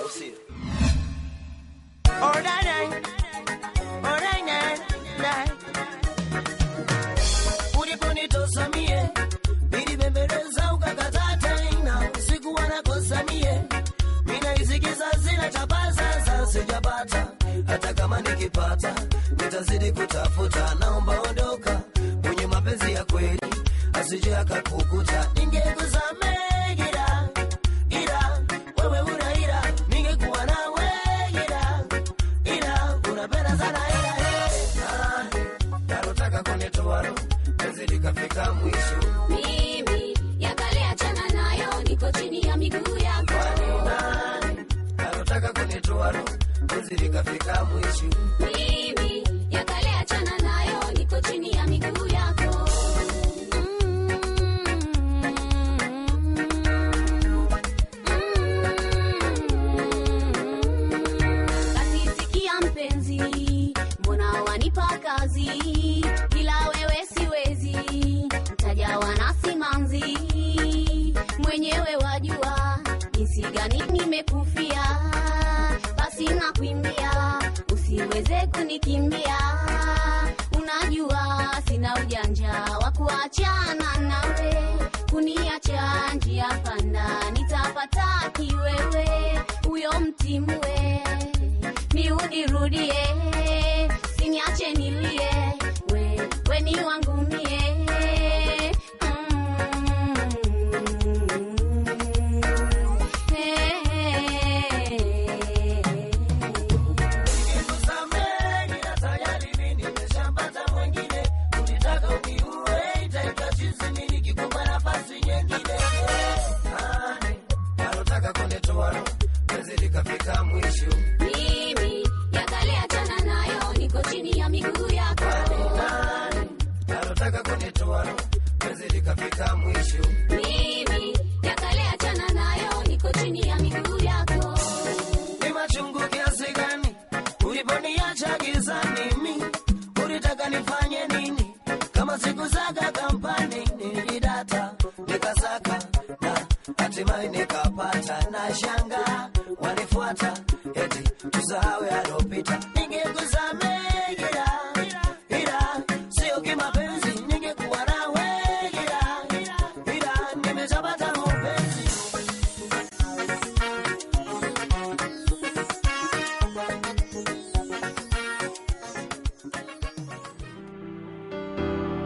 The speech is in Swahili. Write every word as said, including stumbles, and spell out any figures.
see. All right, all right, night. Uliponito samie, bidi bembeleza ukakataa tena. Siku wanakosa mie, mina isikiza zina chapaza. Sasa sijapata, hata kama nikipata nitazidi kutafuta. Naomba ondoka kwenye mapenzi ya kweli, asije akakukuta. Ningekusamehe ila, ila wewe una ila. Ningekuwa nawe ila, ila unapenda sana ila. Ah, nalotaka kunitoa roho, penzi likafika mwisho. Mimi yakale achana nayo, niko chini ya miguu yako. Nalotaka kunitoa roho, penzi likafika mwisho. Mimi yakale achana nayo, niko chini ya miguu yako. Kasisikia mpenzi, mbona wanipa kazi, ila wewe siwezi, mtajawa na simanzi. Mwenyewe wajua jinsi gani nimekufia, basi nakuimbia usiweze kunikimbia. Unajua sina ujanja wa kuachana nawe, kuniacha njia panda nitapata kiwewe. Uyo mtimwe niudirudie, siniache nilie, we, we ni wangu mie. Mimi yakale achana nayo, niko chini ya miguu yako. Nalotaka kunitoa roho, penzi likafika mwisho. Mimi yakale achana nayo, niko chini ya miguu yako. Ni machungu kiasi gani uliponiacha gizani? Mimi ulitaka nifanye nini? Kama siku zaka kampani nilidata nikasaka na hatimaye nikapata. Na shanga wanifuata eti tusahau yalopita.